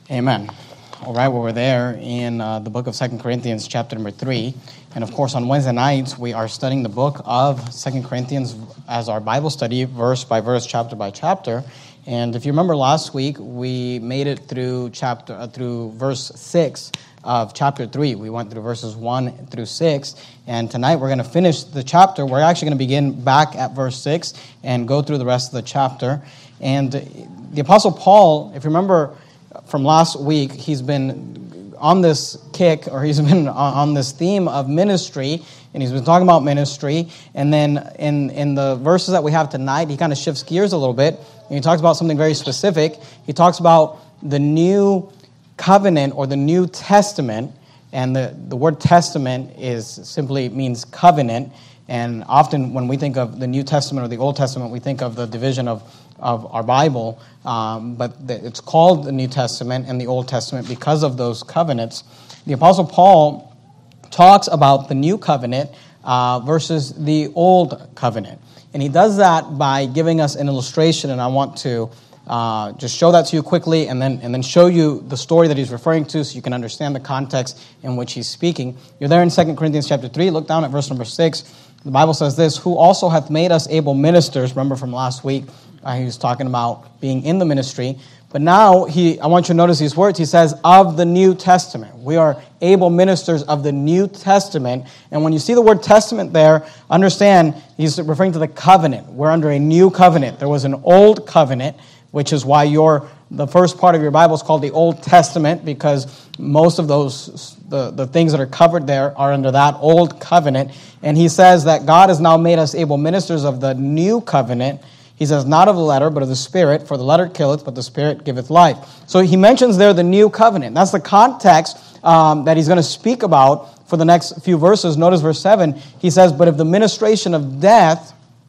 Amen. All right, well, we're there in the book of 2 Corinthians, chapter number 3. And of course, on Wednesday nights, we are studying the book of 2 Corinthians as our Bible study, verse by verse, chapter by chapter. And if you remember last week, we made it through through verse 6 of chapter 3. We went through verses 1 through 6. And tonight, we're going to finish the chapter. We're actually going to begin back at verse 6 and go through the rest of the chapter. And the Apostle Paul, if you remember from last week, he's been on this kick, or he's been on this theme of ministry, and he's been talking about ministry. And then in the verses that we have tonight, he kind of shifts gears a little bit, and he talks about something very specific. He talks about the new covenant or the New Testament, and the word testament simply means covenant. And often when we think of the New Testament or the Old Testament, we think of the division of our Bible, but it's called the New Testament and the Old Testament because of those covenants. The Apostle Paul talks about the New Covenant versus the Old Covenant. And he does that by giving us an illustration, and I want to just show that to you quickly and then show you the story that he's referring to so you can understand the context in which he's speaking. You're there in 2 Corinthians chapter 3. Look down at verse number 6. The Bible says this, "Who also hath made us able ministers." Remember from last week, he was talking about being in the ministry. But now, I want you to notice these words. He says, "of the New Testament." We are able ministers of the New Testament. And when you see the word testament there, understand he's referring to the covenant. We're under a new covenant. There was an old covenant, which is why the first part of your Bible is called the Old Testament, because most of those, the things that are covered there are under that old covenant. And he says that God has now made us able ministers of the new covenant. He says, not of the letter, but of the Spirit, for the letter killeth, but the Spirit giveth life. So he mentions there the new covenant. That's the context that he's going to speak about for the next few verses. Notice verse 7. He says, "But if the ministration of death,"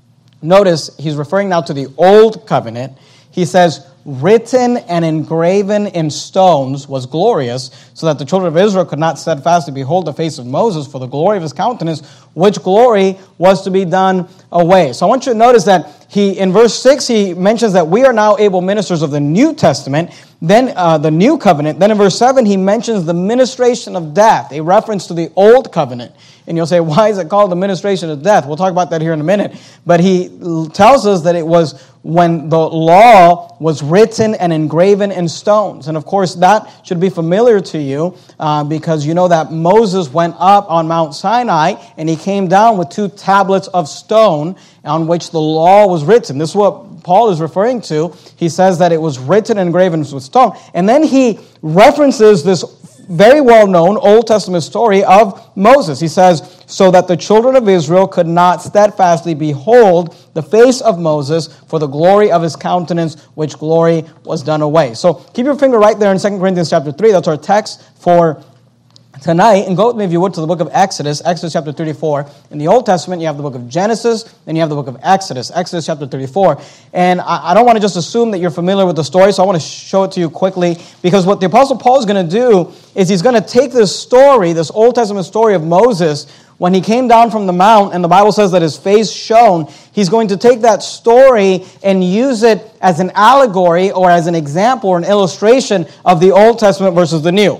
notice he's referring now to the old covenant. He says, "written and engraven in stones was glorious, so that the children of Israel could not steadfastly behold the face of Moses for the glory of his countenance, which glory was to be done away." So I want you to notice that in verse 6, he mentions that we are now able ministers of the New Testament, then the New Covenant. Then in verse 7, he mentions the ministration of death, a reference to the Old Covenant. And you'll say, why is it called the ministration of death? We'll talk about that here in a minute. But he tells us that it was when the law was written and engraven in stones. And of course, that should be familiar to you because you know that Moses went up on Mount Sinai and he came down with 2 tablets of stone on which the law was written. This is what Paul is referring to. He says that it was written and engraven with stone. And then he references this very well-known Old Testament story of Moses. He says, "so that the children of Israel could not steadfastly behold the face of Moses for the glory of his countenance, which glory was done away." So keep your finger right there in 2 Corinthians chapter 3. That's our text for tonight. And go with me, if you would, to the book of Exodus chapter 34. In the Old Testament, you have the book of Genesis, then you have the book of Exodus chapter 34. And I don't want to just assume that you're familiar with the story, so I want to show it to you quickly, because what the Apostle Paul is going to do is he's going to take this story, this Old Testament story of Moses, when he came down from the mount, and the Bible says that his face shone. He's going to take that story and use it as an allegory or as an example or an illustration of the Old Testament versus the New.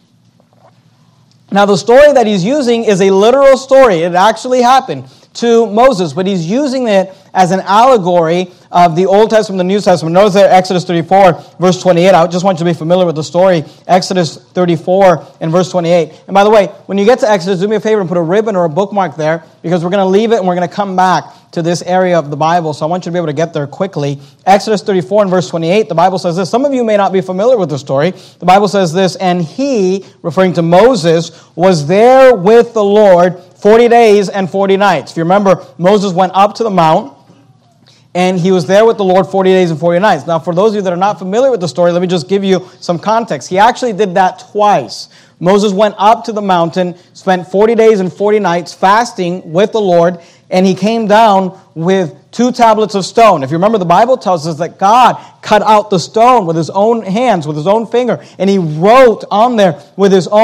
Now, the story that he's using is a literal story. It actually happened to Moses, but he's using it as an allegory of the Old Testament and the New Testament. Notice there, Exodus 34, verse 28. I just want you to be familiar with the story. Exodus 34 and verse 28. And by the way, when you get to Exodus, do me a favor and put a ribbon or a bookmark there, because we're going to leave it and we're going to come back to this area of the Bible. So I want you to be able to get there quickly. Exodus 34 and verse 28, the Bible says this. Some of you may not be familiar with the story. The Bible says this, "and he," referring to Moses, "was there with the Lord 40 days and 40 nights. If you remember, Moses went up to the mount, and he was there with the Lord 40 days and 40 nights. Now, for those of you that are not familiar with the story, let me just give you some context. He actually did that twice. Moses went up to the mountain, spent 40 days and 40 nights fasting with the Lord, and he came down with 2 tablets of stone. If you remember, the Bible tells us that God cut out the stone with his own hands, with his own finger, and he wrote on there with his own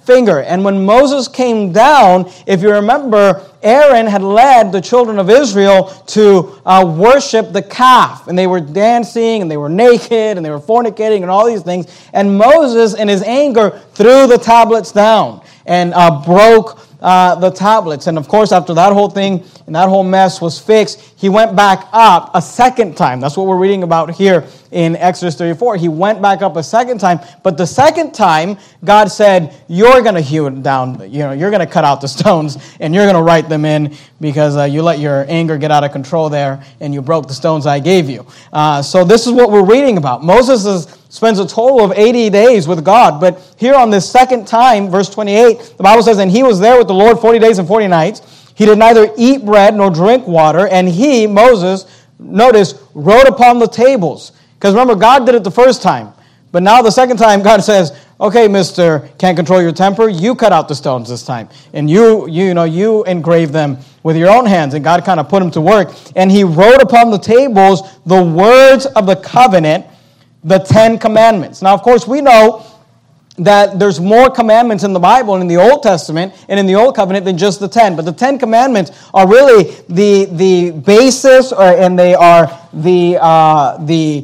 finger. And when Moses came down, if you remember, Aaron had led the children of Israel to worship the calf. And they were dancing, and they were naked, and they were fornicating, and all these things. And Moses, in his anger, threw the tablets down and broke the tablets. And of course, after that whole thing and that whole mess was fixed, he went back up a second time. That's what we're reading about here in Exodus 34. He went back up a second time, but the second time, God said, you're going to hew it down. You're going to cut out the stones, and you're going to write them in because you let your anger get out of control there, and you broke the stones I gave you. So this is what we're reading about. Moses spends a total of 80 days with God, but here on this second time, verse 28, the Bible says, and he was there with the Lord 40 days and 40 nights. He did neither eat bread nor drink water, and he, Moses, notice, wrote upon the tables. Because remember, God did it the first time. But now the second time, God says, okay, mister, can't control your temper. You cut out the stones this time. And you engrave them with your own hands. And God kind of put him to work. And he wrote upon the tables the words of the covenant, the 10 commandments. Now, of course, we know that there's more commandments in the Bible and in the Old Testament and in the Old Covenant than just the 10. But the 10 commandments are really the basis, and they are the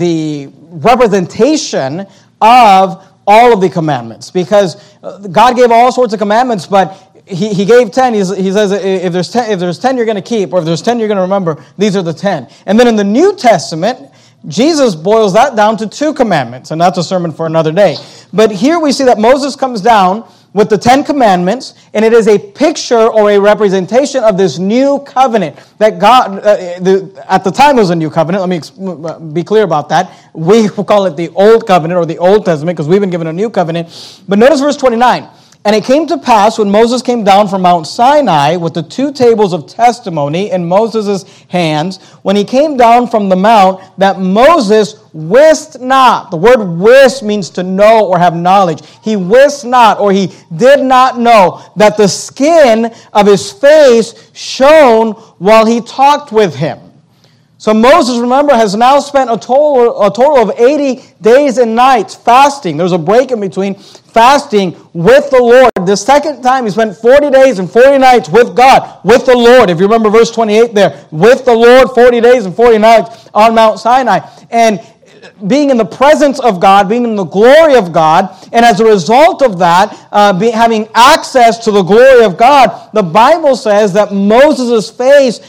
representation of all of the commandments. Because God gave all sorts of commandments, but He gave 10. He says if there's 10 you're going to keep, or if there's 10 you're going to remember, these are the 10. And then in the New Testament, Jesus boils that down to 2 commandments, and that's a sermon for another day. But here we see that Moses comes down with the 10 commandments, and it is a picture or a representation of this new covenant that God, at the time it was a new covenant. Let me be clear about that. We call it the Old Covenant or the Old Testament because we've been given a new covenant. But notice verse 29. And it came to pass when Moses came down from Mount Sinai with the 2 tables of testimony in Moses' hands, when he came down from the mount, that Moses wist not. The word wist means to know or have knowledge. He wist not, or he did not know, that the skin of his face shone while he talked with him. So Moses, remember, has now spent a total of 80 days and nights fasting. There's a break in between fasting with the Lord. The second time he spent 40 days and 40 nights with God, with the Lord. If you remember verse 28 there, with the Lord 40 days and 40 nights on Mount Sinai. And being in the presence of God, being in the glory of God, and as a result of that, having access to the glory of God, the Bible says that Moses' face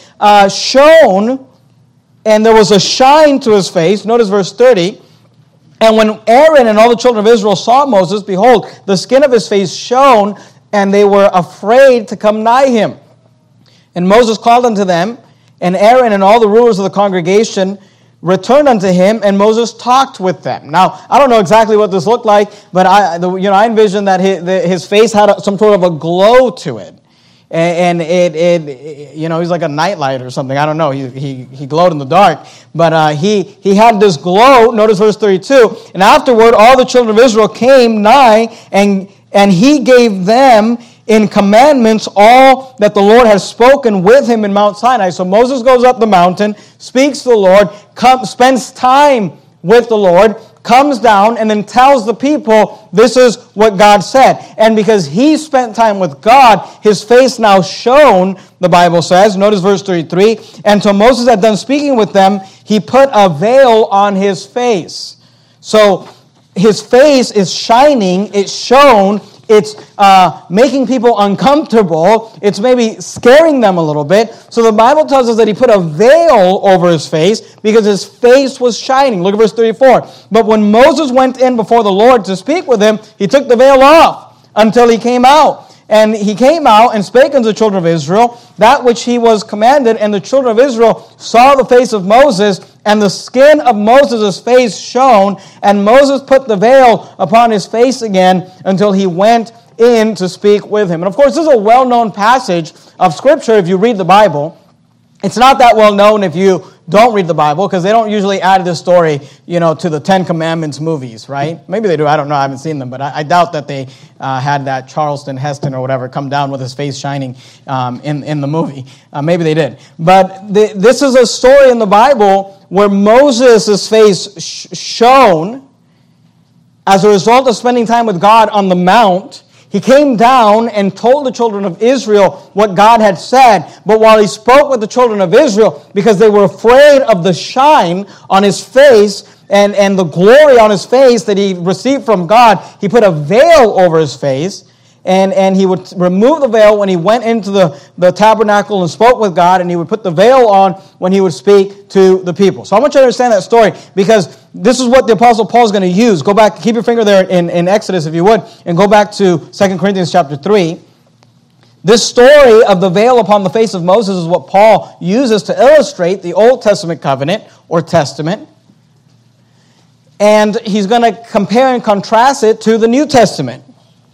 shone, and there was a shine to his face. Notice verse 30. And when Aaron and all the children of Israel saw Moses, behold, the skin of his face shone, and they were afraid to come nigh him. And Moses called unto them, and Aaron and all the rulers of the congregation returned unto him, and Moses talked with them. Now, I don't know exactly what this looked like, but I envision that his face had some sort of a glow to it. And he's like a nightlight or something. I don't know. He glowed in the dark. But he had this glow. Notice verse 32. And afterward, all the children of Israel came nigh, and he gave them in commandments all that the Lord has spoken with him in Mount Sinai. So Moses goes up the mountain, speaks to the Lord, spends time with the Lord, comes down, and then tells the people, this is what God said. And because he spent time with God, his face now shone, the Bible says. Notice verse 33. And till Moses had done speaking with them, he put a veil on his face. So his face is shining, it's shone, it's making people uncomfortable. It's maybe scaring them a little bit. So the Bible tells us that he put a veil over his face because his face was shining. Look at verse 34. But when Moses went in before the Lord to speak with him, he took the veil off until he came out. And he came out and spake unto the children of Israel that which he was commanded. And the children of Israel saw the face of Moses, and the skin of Moses' face shone. And Moses put the veil upon his face again until he went in to speak with him. And of course, this is a well-known passage of Scripture if you read the Bible. It's not that well known if you don't read the Bible, because they don't usually add this story, to the 10 Commandments movies, right? Maybe they do. I don't know. I haven't seen them, but I doubt that they had that Charleston Heston or whatever come down with his face shining in the movie. Maybe they did. But this is a story in the Bible where Moses' face shone as a result of spending time with God on the mount. He came down and told the children of Israel what God had said. But while he spoke with the children of Israel, because they were afraid of the shine on his face and the glory on his face that he received from God, he put a veil over his face. And he would remove the veil when he went into the tabernacle and spoke with God, and he would put the veil on when he would speak to the people. So I want you to understand that story, because this is what the Apostle Paul is going to use. Go back, keep your finger there in Exodus if you would, and go back to 2 Corinthians chapter 3. This story of the veil upon the face of Moses is what Paul uses to illustrate the Old Testament covenant or testament. And he's going to compare and contrast it to the New Testament.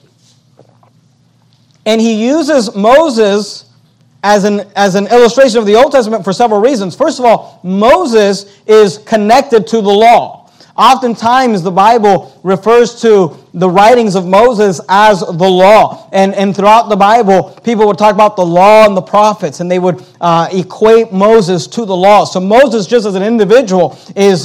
And he uses Moses as an illustration of the Old Testament for several reasons. First of all, Moses is connected to the law. Oftentimes, the Bible refers to the writings of Moses as the law. And throughout the Bible, people would talk about the law and the prophets, and they would equate Moses to the law. So Moses, just as an individual, is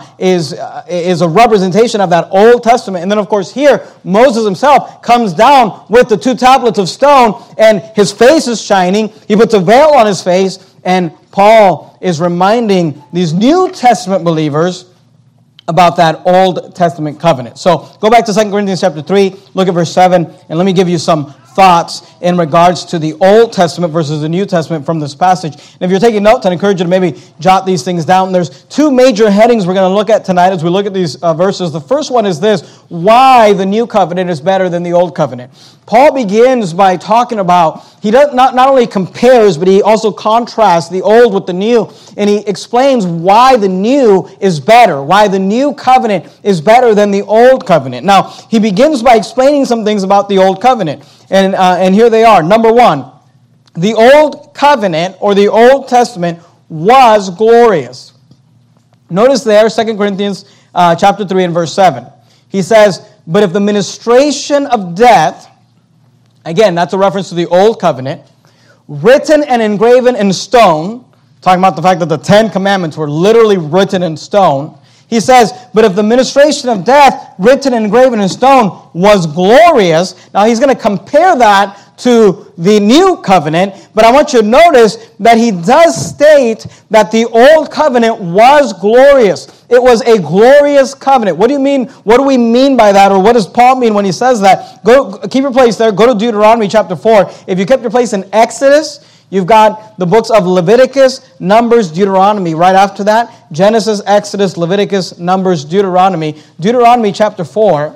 a representation of that Old Testament. And then, of course, here, Moses himself comes down with the 2 tablets of stone, and his face is shining. He puts a veil on his face, and Paul is reminding these New Testament believers about that Old Testament covenant. So go back to 2 Corinthians chapter 3, look at verse 7, and let me give you some thoughts in regards to the Old Testament versus the New Testament from this passage. And if you're taking notes, I'd encourage you to maybe jot these things down. There's 2 major headings we're going to look at tonight as we look at these verses. The first one is this: why the New Covenant is better than the Old Covenant. Paul begins by talking about, he does not only compares, but he also contrasts the old with the new. And he explains why the new is better, why the new covenant is better than the old covenant. Now, he begins by explaining some things about the old covenant. And here they are. Number 1, the old covenant or the Old Testament was glorious. Notice there, 2 Corinthians chapter 3 and verse 7. He says, but if the ministration of death, again, that's a reference to the old covenant, written and engraven in stone, talking about the fact that the 10 commandments were literally written in stone. He says, but if the ministration of death, written and engraven in stone, was glorious. Now he's going to compare that to the new covenant, but I want you to notice that he does state that the old covenant was glorious. It was a glorious covenant. What do you mean? What do we mean by that? Or what does Paul mean when he says that? Keep your place there. Go to Deuteronomy chapter 4. If you kept your place in Exodus, you've got the books of Leviticus, Numbers, Deuteronomy. Right after that, Genesis, Exodus, Leviticus, Numbers, Deuteronomy. Deuteronomy chapter 4.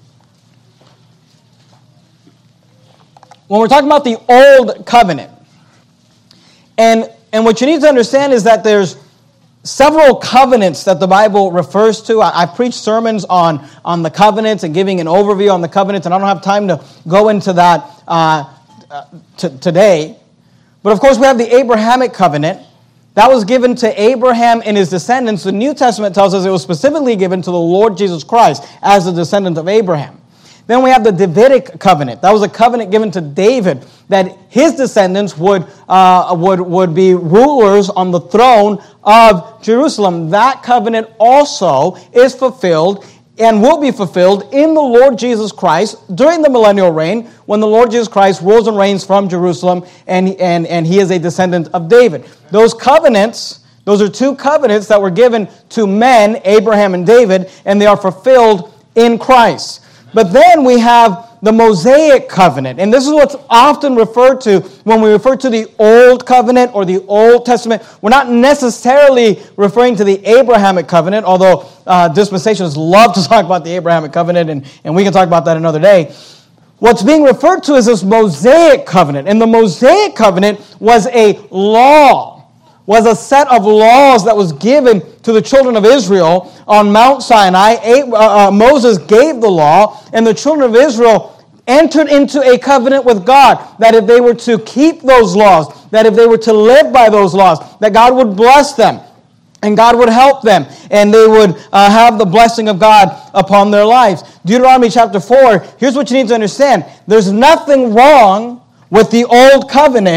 When we're talking about the old covenant, and what you need to understand is that there's several covenants that the Bible refers to. I preach sermons on the covenants and giving an overview on the covenants, and I don't have time to go into that today. But of course, we have the Abrahamic covenant. That was given to Abraham and his descendants. The New Testament tells us it was specifically given to the Lord Jesus Christ as a descendant of Abraham. Then we have the Davidic covenant. That was a covenant given to David, that his descendants would be rulers on the throne of Jerusalem. That covenant also is fulfilled and will be fulfilled in the Lord Jesus Christ during the millennial reign, when the Lord Jesus Christ rules and reigns from Jerusalem, and he is a descendant of David. Those covenants, those are 2 covenants that were given to men, Abraham and David, and they are fulfilled in Christ. But then we have the Mosaic covenant, and this is what's often referred to when we refer to the Old Covenant or the Old Testament. We're not necessarily referring to the Abrahamic covenant, although dispensationalists love to talk about the Abrahamic covenant, and we can talk about that another day. What's being referred to is this Mosaic covenant, and the Mosaic covenant was a law, was a set of laws that was given to the children of Israel on Mount Sinai. Moses gave the law, and the children of Israel entered into a covenant with God, that if they were to keep those laws, that if they were to live by those laws, that God would bless them, and God would help them, and they would have the blessing of God upon their lives. Deuteronomy chapter 4, here's what you need to understand. There's nothing wrong with the old covenant.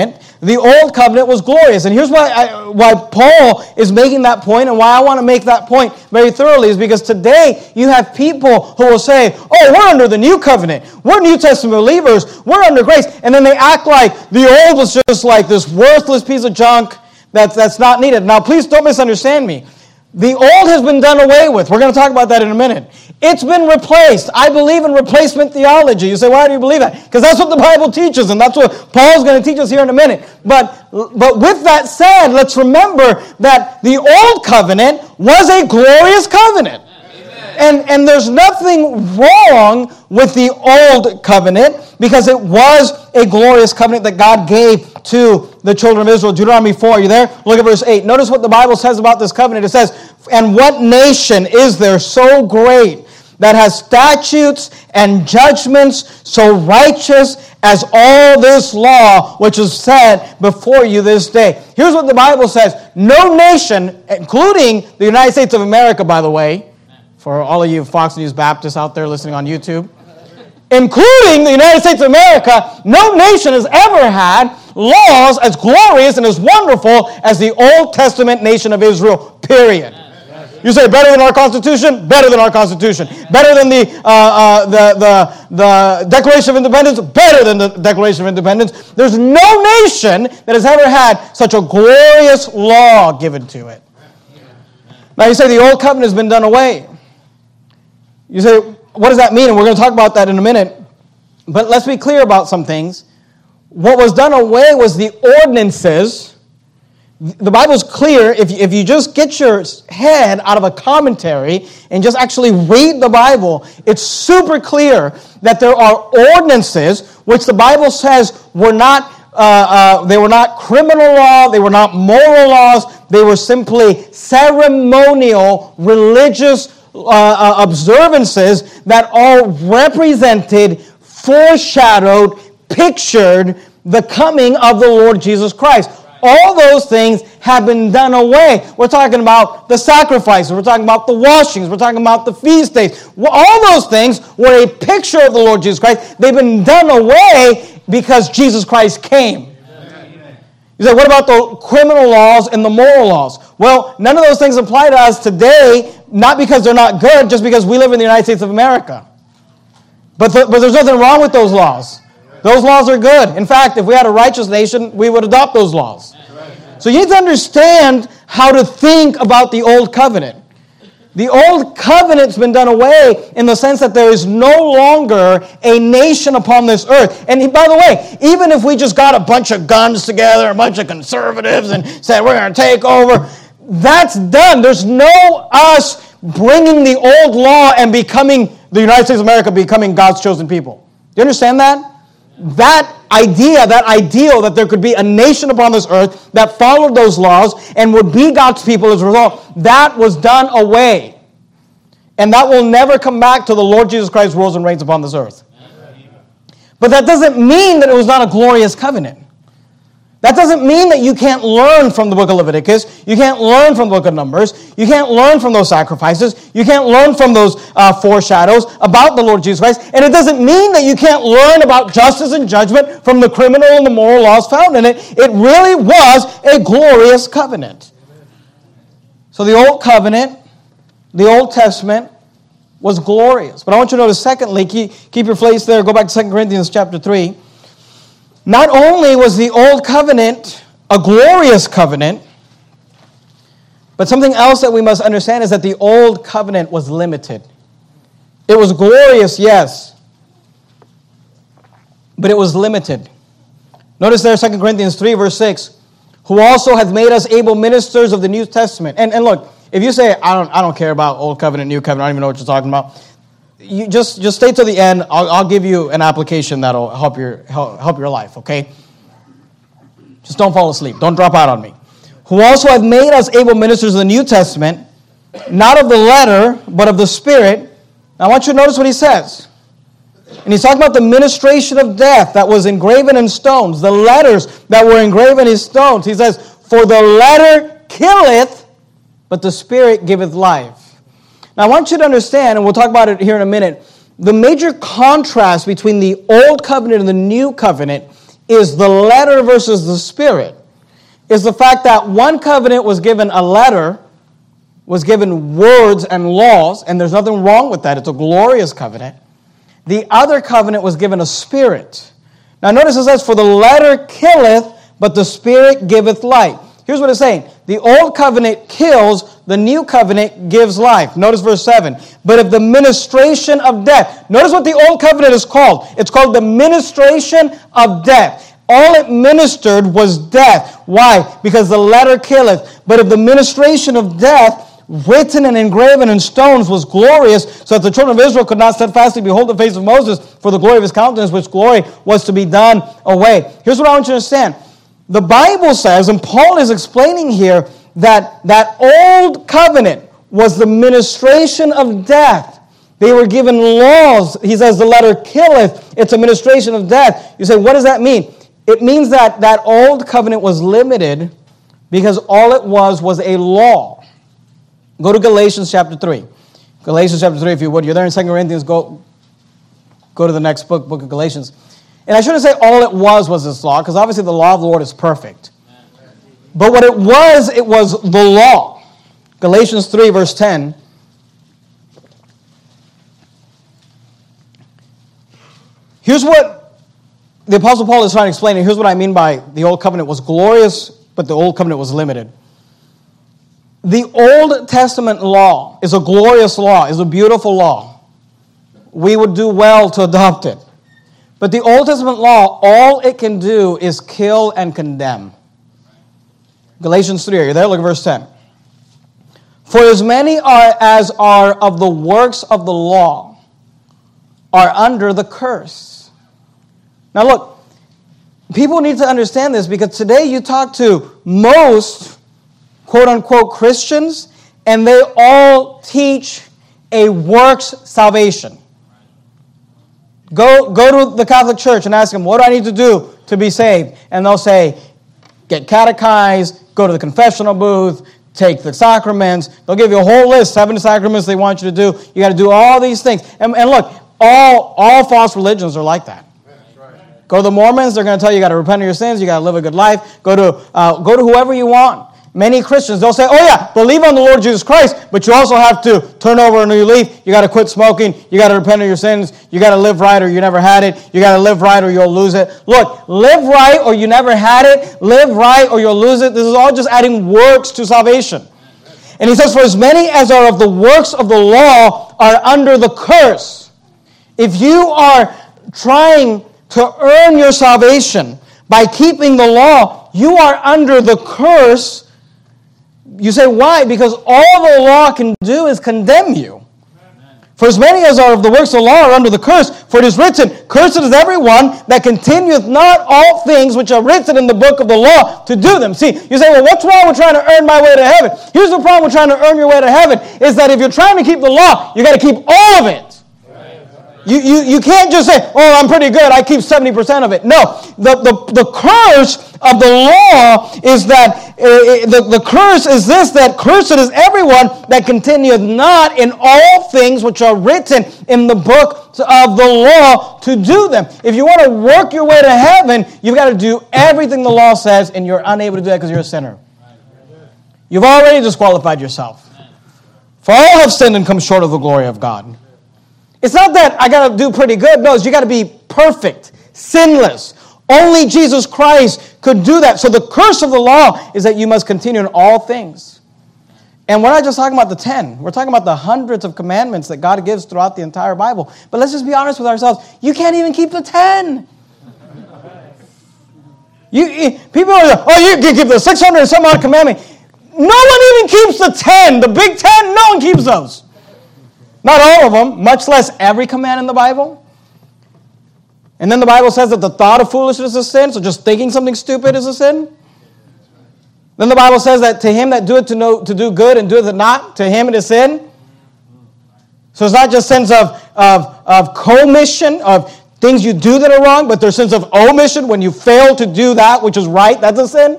The old covenant was glorious. And here's why Paul is making that point, and why I want to make that point very thoroughly, is because today you have people who will say, oh, we're under the new covenant. We're New Testament believers. We're under grace. And then they act like the old was just like this worthless piece of junk that's not needed. Now, please don't misunderstand me. The old has been done away with. We're going to talk about that in a minute. It's been replaced. I believe in replacement theology. You say, why do you believe that? Because that's what the Bible teaches, and that's what Paul's going to teach us here in a minute. But with that said, let's remember that the old covenant was a glorious covenant. And there's nothing wrong with the old covenant because it was a glorious covenant that God gave to the children of Israel. Deuteronomy 4, are you there? Look at verse 8. Notice what the Bible says about this covenant. It says, and what nation is there so great that has statutes and judgments so righteous as all this law which is set before you this day? Here's what the Bible says. No nation, including the United States of America, by the way, for all of you Fox News Baptists out there listening on YouTube, including the United States of America, no nation has ever had laws as glorious and as wonderful as the Old Testament nation of Israel, period. You say, better than our Constitution? Better than our Constitution. Better than the Declaration of Independence? Better than the Declaration of Independence. There's no nation that has ever had such a glorious law given to it. Now you say the Old Covenant has been done away. You say, what does that mean? And we're going to talk about that in a minute. But let's be clear about some things. What was done away was the ordinances. The Bible's clear. If you just get your head out of a commentary and just actually read the Bible, it's super clear that there are ordinances which the Bible says were not they were not criminal law, they were not moral laws, they were simply ceremonial, religious observances that all represented, foreshadowed, pictured the coming of the Lord Jesus Christ. All those things have been done away. We're talking about the sacrifices. We're talking about the washings. We're talking about the feast days. All those things were a picture of the Lord Jesus Christ. They've been done away because Jesus Christ came. You say, what about the criminal laws and the moral laws? Well, none of those things apply to us today, not because they're not good, just because we live in the United States of America. But there's nothing wrong with those laws. Those laws are good. In fact, if we had a righteous nation, we would adopt those laws. So you need to understand how to think about the Old Covenant. The Old Covenant's been done away in the sense that there is no longer a nation upon this earth. And by the way, even if we just got a bunch of guns together, a bunch of conservatives, and said we're going to take over, that's done. There's no us bringing the old law and becoming, the United States of America becoming God's chosen people. Do you understand that? That idea, that ideal that there could be a nation upon this earth that followed those laws and would be God's people as a result, that was done away. And that will never come back till the Lord Jesus Christ rules and reigns upon this earth. But that doesn't mean that it was not a glorious covenant. That doesn't mean that you can't learn from the book of Leviticus. You can't learn from the book of Numbers. You can't learn from those sacrifices. You can't learn from those foreshadows about the Lord Jesus Christ. And it doesn't mean that you can't learn about justice and judgment from the criminal and the moral laws found in it. It really was a glorious covenant. So the Old Covenant, the Old Testament, was glorious. But I want you to notice, secondly, keep your place there, go back to 2 Corinthians chapter 3. Not only was the Old Covenant a glorious covenant, but something else that we must understand is that the Old Covenant was limited. It was glorious, yes, but it was limited. Notice there, 2 Corinthians 3, verse 6, who also hath made us able ministers of the New Testament. And look, if you say, I don't care about Old Covenant, New Covenant, I don't even know what you're talking about, you just stay to the end. I'll give you an application that'll help your life, okay? Just don't fall asleep. Don't drop out on me. Who also have made us able ministers of the New Testament, not of the letter, but of the Spirit. Now I want you to notice what he says. And he's talking about the ministration of death that was engraven in stones, the letters that were engraven in stones. He says, for the letter killeth, but the Spirit giveth life. Now, I want you to understand, and we'll talk about it here in a minute, the major contrast between the Old Covenant and the New Covenant is the letter versus the spirit. Is the fact that one covenant was given a letter, was given words and laws, and there's nothing wrong with that. It's a glorious covenant. The other covenant was given a spirit. Now notice it says, for the letter killeth, but the spirit giveth life. Here's what it's saying. The old covenant kills, the new covenant gives life. Notice verse 7. But if the ministration of death. Notice what the old covenant is called. It's called the ministration of death. All it ministered was death. Why? Because the letter killeth. But if the ministration of death, written and engraven in stones, was glorious, so that the children of Israel could not steadfastly behold the face of Moses for the glory of his countenance, which glory was to be done away. Here's what I want you to understand. The Bible says, and Paul is explaining here, that old covenant was the ministration of death. They were given laws. He says the letter killeth. It's a ministration of death. You say, what does that mean? It means that old covenant was limited because all it was a law. Go to Galatians chapter 3. Galatians chapter 3, if you would. You're there in 2 Corinthians. Go to the next book of Galatians. And I shouldn't say all it was this law, because obviously the law of the Lord is perfect. But what it was the law. Galatians 3, verse 10. Here's what the Apostle Paul is trying to explain, and here's what I mean by the old covenant was glorious, but the old covenant was limited. The Old Testament law is a glorious law, is a beautiful law. We would do well to adopt it. But the Old Testament law, all it can do is kill and condemn. Galatians 3, are you there? Look at verse 10. For as many as are of the works of the law are under the curse. Now look, people need to understand this, because today you talk to most quote-unquote Christians, and they all teach a works salvation. Go to the Catholic Church and ask them, what do I need to do to be saved? And they'll say, get catechized, go to the confessional booth, take the sacraments. They'll give you a whole list, 7 sacraments they want you to do. You got to do all these things. And look, all false religions are like that. Go to the Mormons, they're going to tell you got to repent of your sins, you got to live a good life. Go to whoever you want. Many Christians, they'll say, oh yeah, believe on the Lord Jesus Christ, but you also have to turn over a new leaf. You got to quit smoking. You got to repent of your sins. You got to live right or you never had it. You got to live right or you'll lose it. Look, live right or you never had it. Live right or you'll lose it. This is all just adding works to salvation. And he says, for as many as are of the works of the law are under the curse. If you are trying to earn your salvation by keeping the law, you are under the curse. You say, why? Because all the law can do is condemn you. For as many as are of the works of the law are under the curse, for it is written, cursed is everyone that continueth not all things which are written in the book of the law to do them. See, you say, well, what's wrong with trying to earn my way to heaven? Here's the problem with trying to earn your way to heaven, is that if you're trying to keep the law, you got to keep all of it. You can't just say, oh, I'm pretty good, I keep 70% of it. No, the curse of the law is that, the curse is this, that cursed is everyone that continueth not in all things which are written in the book of the law to do them. If you want to work your way to heaven, you've got to do everything the law says, and you're unable to do that because you're a sinner. You've already disqualified yourself. For all have sinned and come short of the glory of God. It's not that I got to do pretty good. No, you got to be perfect, sinless. Only Jesus Christ could do that. So the curse of the law is that you must continue in all things. And we're not just talking about the 10. We're talking about the hundreds of commandments that God gives throughout the entire Bible. But let's just be honest with ourselves. You can't even keep the 10. People are like, oh, you can keep the 600 and some odd commandment. No one even keeps the 10. The big 10, no one keeps those. Not all of them, much less every command in the Bible. And then the Bible says that the thought of foolishness is sin, so just thinking something stupid is a sin. Then the Bible says that to him that doeth to do good and doeth it not, to him it is sin. So it's not just sins of commission, of things you do that are wrong, but there's sins of omission when you fail to do that which is right, that's a sin.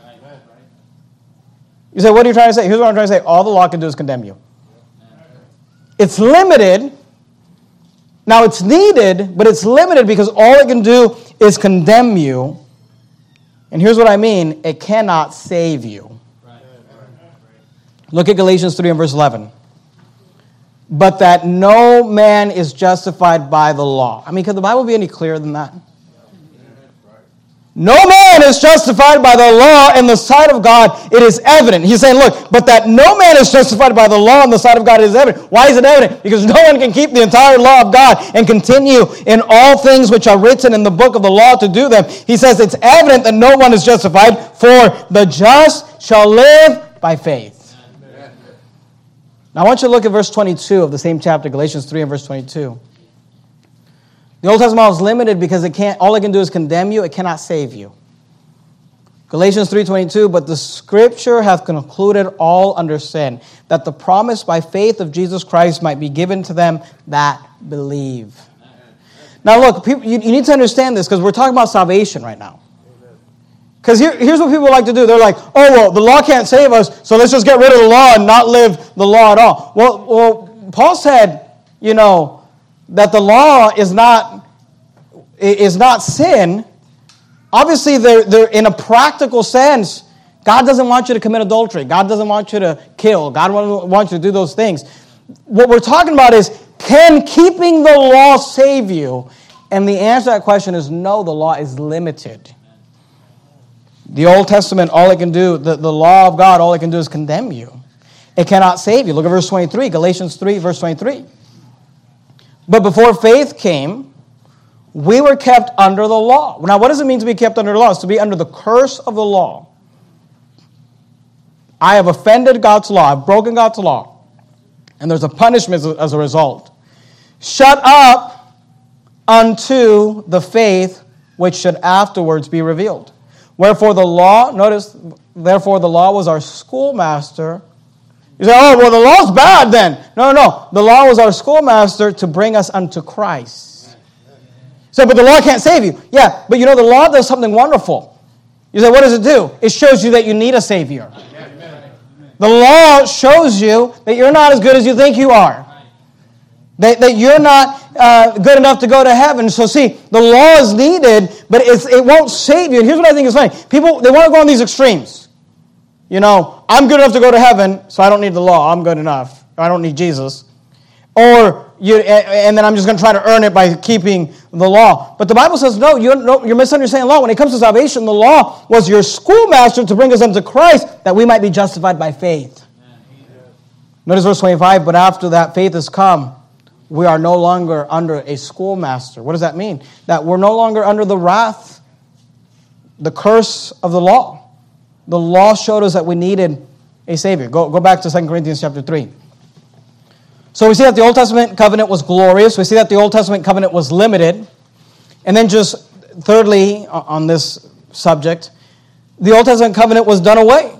You say, what are you trying to say? Here's what I'm trying to say. All the law can do is condemn you. It's limited. Now it's needed, but it's limited because all it can do is condemn you. And here's what I mean. It cannot save you. Look at Galatians 3 and verse 11. But that no man is justified by the law. I mean, could the Bible be any clearer than that? No man is justified by the law in the sight of God. It is evident. He's saying, look, but that no man is justified by the law in the sight of God is evident. Why is it evident? Because no one can keep the entire law of God and continue in all things which are written in the book of the law to do them. He says it's evident that no one is justified, for the just shall live by faith. Amen. Now I want you to look at verse 22 of the same chapter, Galatians 3 and verse 22. The Old Testament law is limited because all it can do is condemn you, it cannot save you. Galatians 3:22, but the Scripture hath concluded all under sin, that the promise by faith of Jesus Christ might be given to them that believe. Now look, people, you need to understand this because we're talking about salvation right now. Because here's what people like to do. They're like, oh, well, the law can't save us, so let's just get rid of the law and not live the law at all. Well, Paul said, that the law is not sin. Obviously, they're in a practical sense, God doesn't want you to commit adultery. God doesn't want you to kill. God wants you to do those things. What we're talking about is, can keeping the law save you? And the answer to that question is no, the law is limited. The Old Testament, all it can do, the law of God, all it can do is condemn you. It cannot save you. Look at verse 23, Galatians 3, verse 23. But before faith came, we were kept under the law. Now, what does it mean to be kept under the law? It's to be under the curse of the law. I have offended God's law. I've broken God's law. And there's a punishment as a result. Shut up unto the faith which should afterwards be revealed. Wherefore the law, notice, therefore the law was our schoolmaster. You say, oh, well, the law's bad then. No. The law was our schoolmaster to bring us unto Christ. So, but the law can't save you. Yeah, but the law does something wonderful. You say, what does it do? It shows you that you need a Savior. The law shows you that you're not as good as you think you are. That you're not good enough to go to heaven. So see, the law is needed, but it won't save you. And here's what I think is funny. People, they want to go on these extremes. I'm good enough to go to heaven, so I don't need the law. I'm good enough. I don't need Jesus. And then I'm just going to try to earn it by keeping the law. But the Bible says, no, you're misunderstanding the law. When it comes to salvation, the law was your schoolmaster to bring us unto Christ, that we might be justified by faith. Notice verse 25, but after that faith has come, we are no longer under a schoolmaster. What does that mean? That we're no longer under the wrath, the curse of the law. The law showed us that we needed a Savior. Go back to 2 Corinthians chapter 3. So we see that the Old Testament covenant was glorious. We see that the Old Testament covenant was limited. And then just thirdly, on this subject, the Old Testament covenant was done away.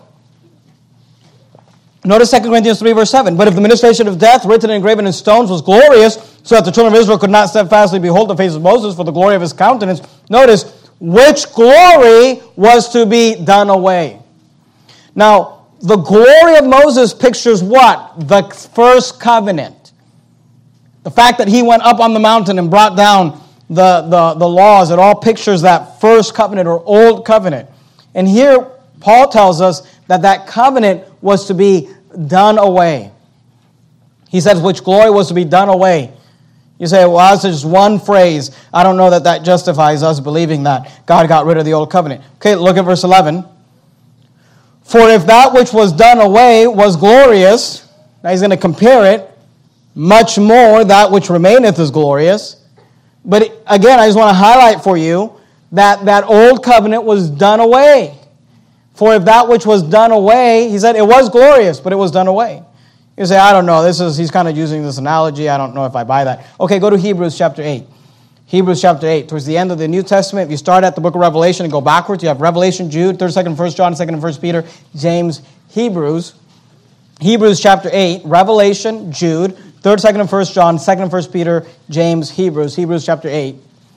Notice 2 Corinthians 3, verse 7. But if the ministration of death, written and engraven in stones, was glorious, so that the children of Israel could not steadfastly behold the face of Moses for the glory of his countenance, notice, which glory was to be done away. Now, the glory of Moses pictures what? The first covenant. The fact that he went up on the mountain and brought down the laws, it all pictures that first covenant or old covenant. And here, Paul tells us that covenant was to be done away. He says, which glory was to be done away. You say, well, that's just one phrase. I don't know that justifies us believing that God got rid of the old covenant. Okay, look at verse 11. For if that which was done away was glorious, now he's going to compare it, much more that which remaineth is glorious. But again, I just want to highlight for you that old covenant was done away. For if that which was done away, he said it was glorious, but it was done away. You say, I don't know, he's kind of using this analogy. I don't know if I buy that. Okay, go to Hebrews chapter 8. Hebrews chapter 8, towards the end of the New Testament, if you start at the book of Revelation and go backwards, you have Revelation, Jude, 3rd, 2nd, 1st John, 2nd and 1st Peter, James, Hebrews. Hebrews chapter 8, Revelation, Jude, 3rd, 2nd and 1st John, 2nd and 1st Peter, James, Hebrews chapter 8.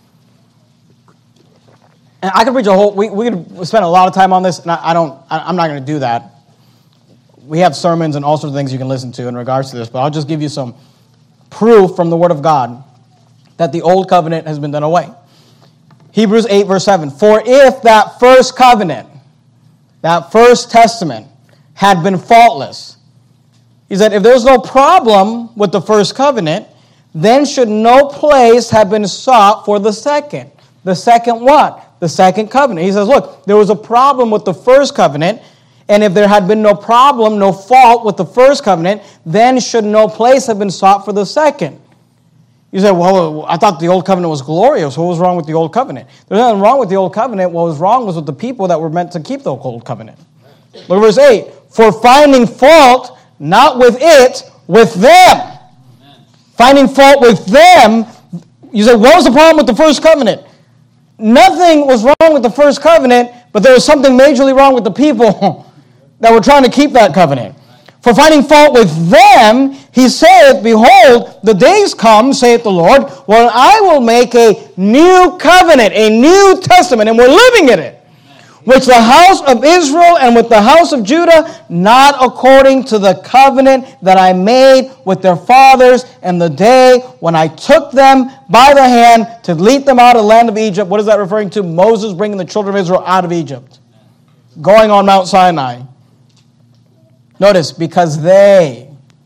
And I could preach we could spend a lot of time on this, and I'm not going to do that. We have sermons and all sorts of things you can listen to in regards to this, but I'll just give you some proof from the Word of God that the old covenant has been done away. Hebrews 8, verse 7. For if that first covenant, that first testament, had been faultless, he said, if there was no problem with the first covenant, then should no place have been sought for the second. The second what? The second covenant. He says, look, there was a problem with the first covenant, and if there had been no problem, no fault with the first covenant, then should no place have been sought for the second. You say, well, I thought the old covenant was glorious. What was wrong with the old covenant? There's nothing wrong with the old covenant. What was wrong was with the people that were meant to keep the old covenant. Look at verse 8. For finding fault, not with it, with them. Amen. Finding fault with them. You say, what was the problem with the first covenant? Nothing was wrong with the first covenant, but there was something majorly wrong with the people that were trying to keep that covenant. For finding fault with them, he saith, behold, the days come, saith the Lord, when I will make a new covenant, a new testament, and we're living in it, which the house of Israel and with the house of Judah, not according to the covenant that I made with their fathers in the day when I took them by the hand to lead them out of the land of Egypt. What is that referring to? Moses bringing the children of Israel out of Egypt, going on Mount Sinai. Notice, because they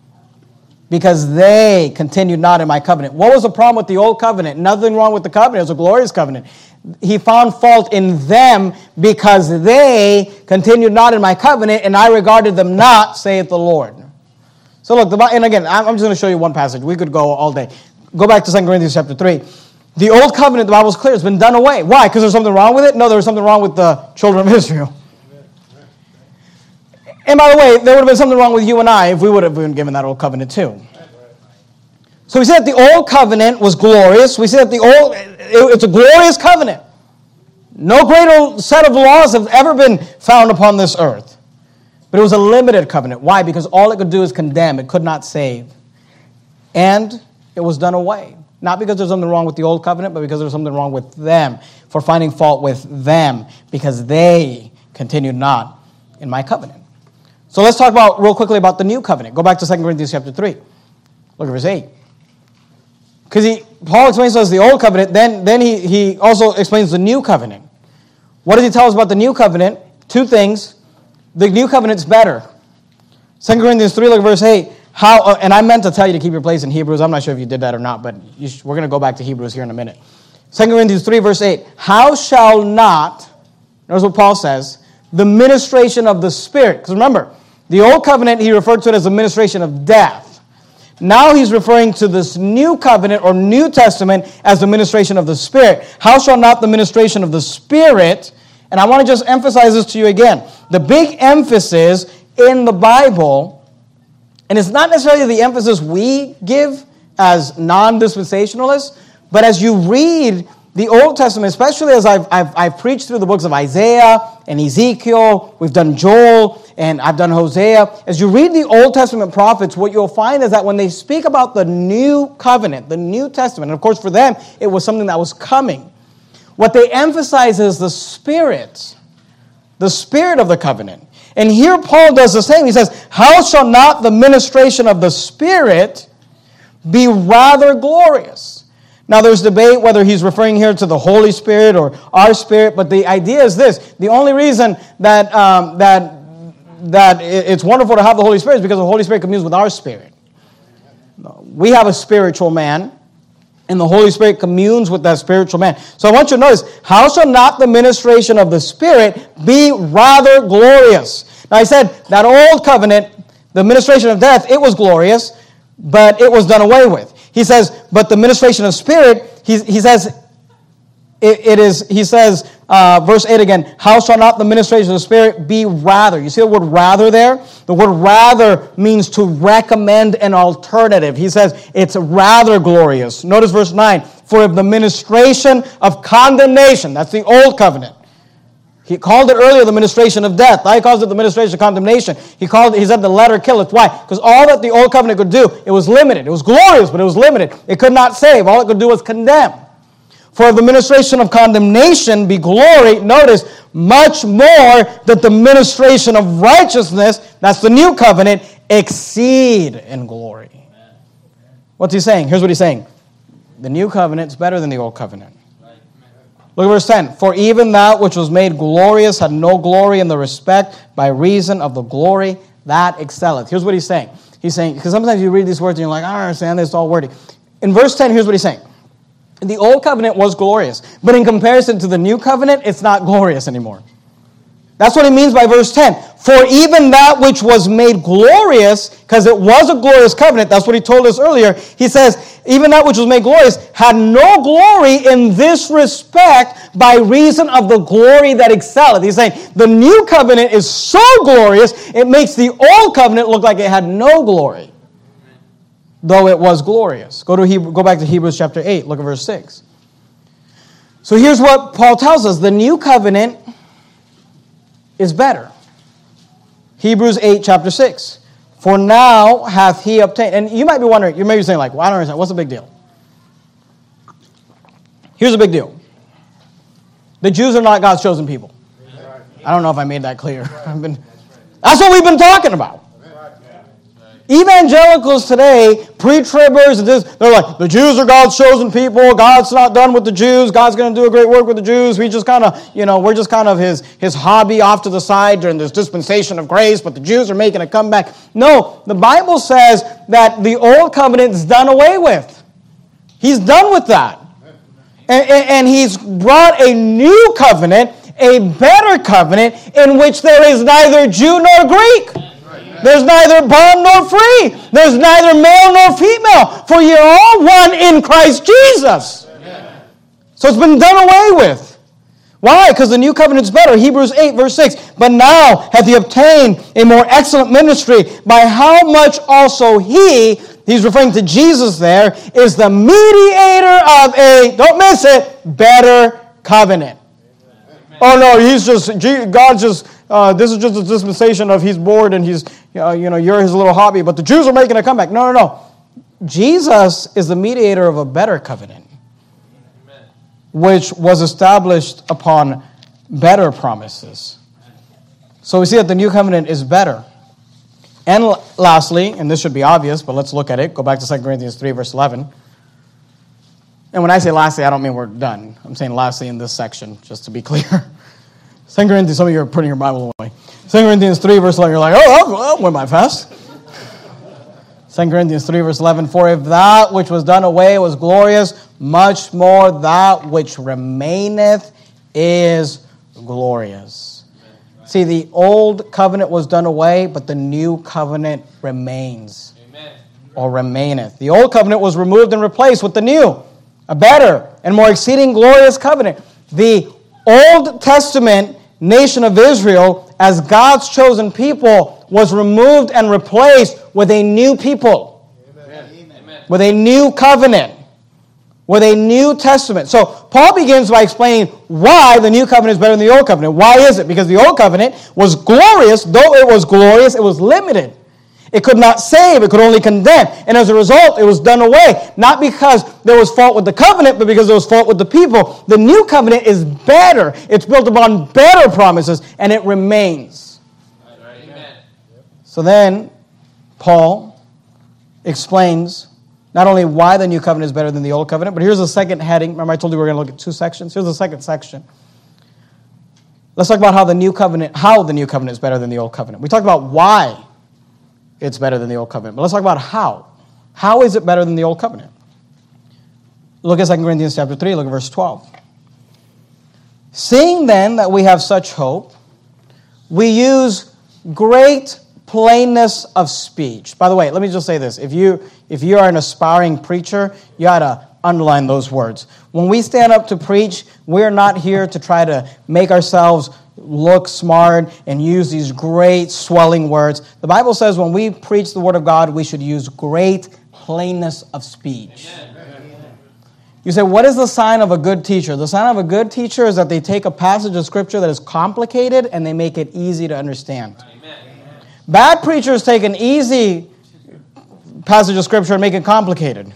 continued not in my covenant. What was the problem with the old covenant? Nothing wrong with the covenant. It was a glorious covenant. He found fault in them because they continued not in my covenant, and I regarded them not, saith the Lord. So look, and again, I'm just going to show you one passage. We could go all day. Go back to 2 Corinthians chapter 3. The old covenant, the Bible is clear, it's been done away. Why? Because there's something wrong with it? No, there was something wrong with the children of Israel. And by the way, there would have been something wrong with you and I if we would have been given that old covenant too. So we said that the old covenant was glorious. We said that it's a glorious covenant. No greater set of laws have ever been found upon this earth. But it was a limited covenant. Why? Because all it could do is condemn. It could not save. And it was done away. Not because there's something wrong with the old covenant, but because there's something wrong with them, for finding fault with them, because they continued not in my covenant. So let's talk about real quickly about the new covenant. Go back to 2 Corinthians chapter 3. Look at verse 8. Because Paul explains to us the old covenant, then he also explains the new covenant. What does he tell us about the new covenant? Two things. The new covenant's better. 2 Corinthians 3, look at verse 8. And I meant to tell you to keep your place in Hebrews. I'm not sure if you did that or not, but we're going to go back to Hebrews here in a minute. 2 Corinthians 3, verse 8. How shall not, notice what Paul says, the ministration of the Spirit. Because remember, the old covenant, he referred to it as the ministration of death. Now he's referring to this new covenant or New Testament as the ministration of the Spirit. How shall not the ministration of the Spirit, and I want to just emphasize this to you again. The big emphasis in the Bible, and it's not necessarily the emphasis we give as non-dispensationalists, but as you read the Old Testament, especially as I've preached through the books of Isaiah and Ezekiel, we've done Joel, and I've done Hosea. As you read the Old Testament prophets, what you'll find is that when they speak about the new covenant, the New Testament, and of course for them, it was something that was coming. What they emphasize is the Spirit of the covenant. And here Paul does the same. He says, how shall not the ministration of the Spirit be rather glorious? Now, there's debate whether he's referring here to the Holy Spirit or our spirit, but the idea is this. The only reason that it's wonderful to have the Holy Spirit is because the Holy Spirit communes with our spirit. We have a spiritual man, and the Holy Spirit communes with that spiritual man. So I want you to notice, how shall not the ministration of the Spirit be rather glorious? Now, I said that old covenant, the ministration of death, it was glorious, but it was done away with. He says, but the ministration of Spirit, he says, verse 8 again, how shall not the ministration of the Spirit be rather? You see the word rather there? The word rather means to recommend an alternative. He says it's rather glorious. Notice verse 9, for if the ministration of condemnation, that's the old covenant. He called it earlier the ministration of death. Now he calls it the ministration of condemnation. He said the letter killeth. Why? Because all that the old covenant could do, it was limited. It was glorious, but it was limited. It could not save. All it could do was condemn. For the ministration of condemnation be glory, notice, much more that the ministration of righteousness, that's the new covenant, exceed in glory. What's he saying? Here's what he's saying. The new covenant is better than the old covenant. Look at verse 10. For even that which was made glorious had no glory in the respect by reason of the glory that excelleth. Here's what he's saying. He's saying, because sometimes you read these words and you're like, I don't understand this, it's all wordy. In verse 10, here's what he's saying. The old covenant was glorious, but in comparison to the new covenant, it's not glorious anymore. That's what he means by verse 10. For even that which was made glorious, because it was a glorious covenant, that's what he told us earlier. He says, even that which was made glorious had no glory in this respect by reason of the glory that excelleth. He's saying the new covenant is so glorious, it makes the old covenant look like it had no glory, though it was glorious. Go back to Hebrews chapter 8, look at verse 6. So here's what Paul tells us. The new covenant is better. Hebrews 8, chapter 6. For now hath he obtained. And you might be wondering, you may be saying like, well, I don't understand. What's the big deal? Here's the big deal. The Jews are not God's chosen people. I don't know if I made that clear. That's what we've been talking about. Evangelicals today, pre-tribbers, they're like, the Jews are God's chosen people. God's not done with the Jews. God's going to do a great work with the Jews. We just kind of, we're just kind of his hobby off to the side during this dispensation of grace, but the Jews are making a comeback. No, the Bible says that the old covenant is done away with. He's done with that. And he's brought a new covenant, a better covenant, in which there is neither Jew nor Greek. There's neither bond nor free. There's neither male nor female. For you're all one in Christ Jesus. Amen. So it's been done away with. Why? Because the new covenant's better. Hebrews 8, verse 6. But now hath he obtained a more excellent ministry, by how much also he's referring to Jesus there, is the mediator of a, don't miss it, better covenant. Amen. Oh no, God's just... this is just a dispensation of he's bored and he's, you're his little hobby, but the Jews are making a comeback. No. Jesus is the mediator of a better covenant, Amen. Which was established upon better promises. So we see that the new covenant is better. And lastly, and this should be obvious, but let's look at it. Go back to 2 Corinthians 3, verse 11. And when I say lastly, I don't mean we're done. I'm saying lastly in this section, just to be clear. 2 Corinthians, some of you are putting your Bible away. 2 Corinthians 3, verse 11, you're like, oh, went by fast. 2 Corinthians 3, verse 11, for if that which was done away was glorious, much more that which remaineth is glorious. See, the old covenant was done away, but the new covenant remains. Amen. Or remaineth. The old covenant was removed and replaced with the new, a better and more exceeding glorious covenant. The Old Testament nation of Israel, as God's chosen people, was removed and replaced with a new people. Amen. With a new covenant. With a New Testament. So Paul begins by explaining why the new covenant is better than the old covenant. Why is it? Because the old covenant was glorious. Though it was glorious, it was limited. It could not save, it could only condemn. And as a result, it was done away. Not because there was fault with the covenant, but because there was fault with the people. The new covenant is better. It's built upon better promises, and it remains. Amen. So then, Paul explains not only why the new covenant is better than the old covenant, but here's the second heading. Remember I told you we were going to look at two sections? Here's the second section. Let's talk about how the new covenant is better than the old covenant. We talked about why it's better than the old covenant. But let's talk about how. How is it better than the old covenant? Look at 2 Corinthians chapter 3, look at verse 12. Seeing then that we have such hope, we use great plainness of speech. By the way, let me just say this. If you are an aspiring preacher, you ought to underline those words. When we stand up to preach, we're not here to try to make ourselves look smart and use these great swelling words. The Bible says when we preach the word of God, we should use great plainness of speech. Amen. You say, what is the sign of a good teacher? The sign of a good teacher is that they take a passage of Scripture that is complicated and they make it easy to understand. Amen. Bad preachers take an easy passage of Scripture and make it complicated.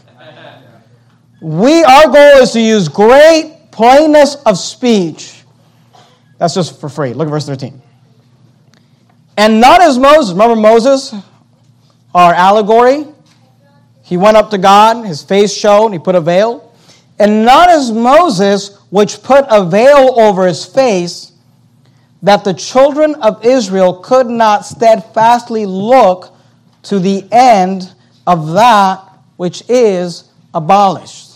Our goal is to use great plainness of speech. That's just for free. Look at verse 13. And not as Moses. Remember Moses, our allegory? He went up to God, his face shone, he put a veil. And not as Moses, which put a veil over his face, that the children of Israel could not steadfastly look to the end of that which is abolished.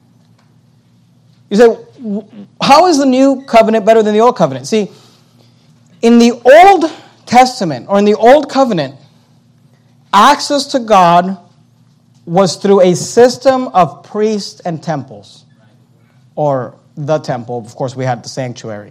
You say, how is the new covenant better than the old covenant? See, in the Old Testament, or in the Old Covenant, access to God was through a system of priests and temples, or the temple. Of course, we had the sanctuary.